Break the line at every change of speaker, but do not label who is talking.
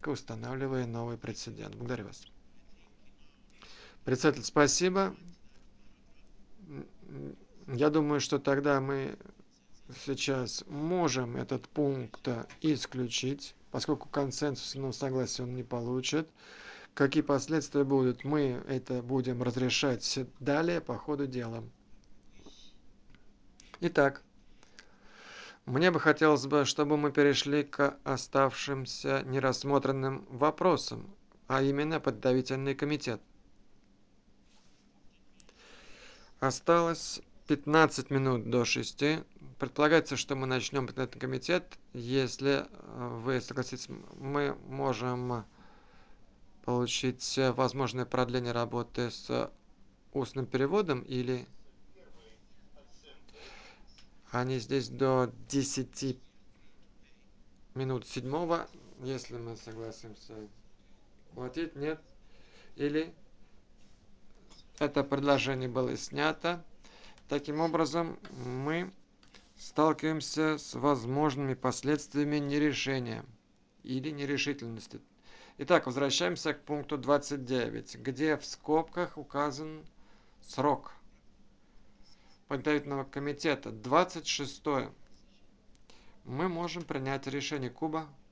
только устанавливая новый прецедент. Благодарю вас. Председатель, спасибо. Я думаю, что тогда мы сейчас можем этот пункт исключить, поскольку консенсусного согласия он не получит. Какие последствия будут, мы это будем разрешать далее по ходу дела. Итак, мне бы хотелось бы, чтобы мы перешли к оставшимся нерассмотренным вопросам, а именно подготовительный комитет. Осталось 15 минут до 6. Предполагается, что мы начнем этот комитет. Если вы согласитесь, мы можем получить возможное продление работы с устным переводом, или они здесь до 10 минут 7, если мы согласимся платить, нет, или это предложение было снято. Таким образом, мы сталкиваемся с возможными последствиями нерешения или нерешительности. Итак, возвращаемся к пункту 29, где в скобках указан срок подготовительного комитета 26. Мы можем принять решение. Куба.